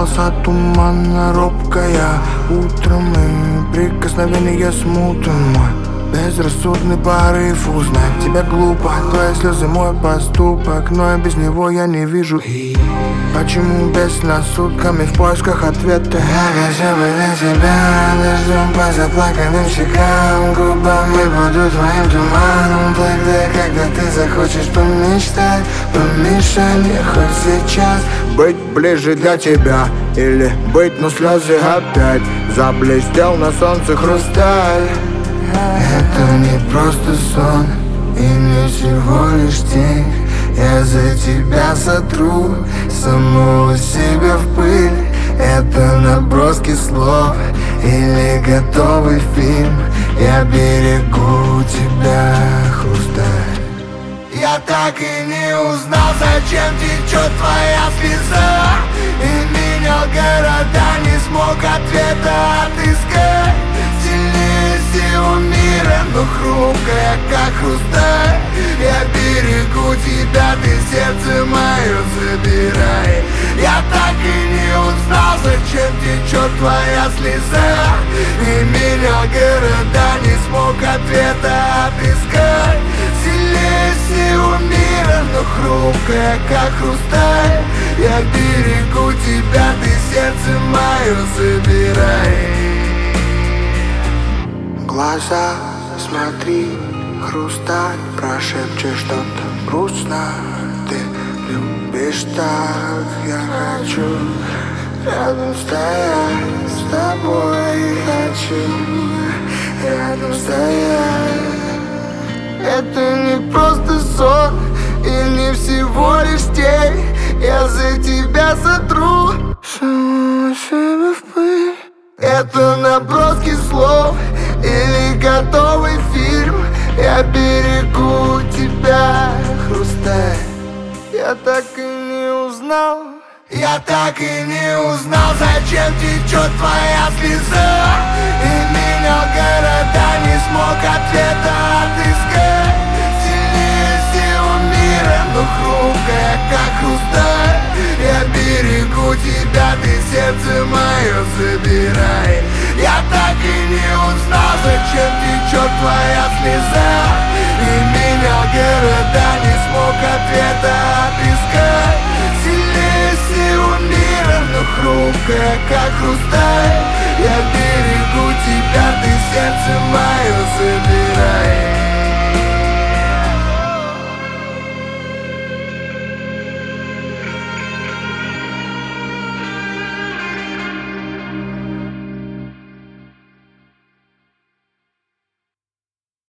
полоса тумана робкая. Утром и прикосновение смутен мой безрассудный порыв узнать тебя глупо. Твои слезы мой поступок, но и без него я не вижу. И почему без сна сутками в поисках ответа? Я хочу быть для тебя дождем по заплаканным щекам, губами буду твоим туманом. Тогда, когда ты захочешь помечтать, помешай мне хоть сейчас. Быть ближе для тебя или быть, но слезы опять. Заблестел на солнце хрусталь. Это не просто сон и не всего лишь тень. Я за тебя сотру самого себя в пыль. Это наброски слов или готовый фильм. Я берегу тебя, хрусталь. Я так и не узнал, зачем течет твоя слеза, и менял города, не смог ответа отыскать. Сильнее всего мира, но хрупкая, как хрусталь. Я берегу тебя, ты сердце мое забирай. Я так и не узнал, зачем течет твоя слеза, и менял города, не смог ответа отыскать. Сильнее всего мира, но хрупкая, как хрусталь. Я берегу тебя, ты сердце мое забирай. Глаза, смотри, хрусталь, прошепчешь что-то грустно. Ты любишь так, я хочу рядом стоять с тобой, хочу рядом стоять. Это не просто сон и не всего лишь тень. Я за тебя сотру самого себя в пыль. Это наброски слов или готовый фильм. Я берегу тебя, хрусталь. Я так и не узнал. Я так и не узнал, зачем течет твоя слеза, и менял города, не смог ответа отыскать. Сильнее всего мира, но хрупкая, как хрусталь. Я берегу тебя, ты сердце мое забирай. Я так и не узнал, зачем течет твоя слеза, и менял города, не смог ответа отыскать. Сильнее всего мира, но хрупкая, как хрусталь. Я берегу тебя.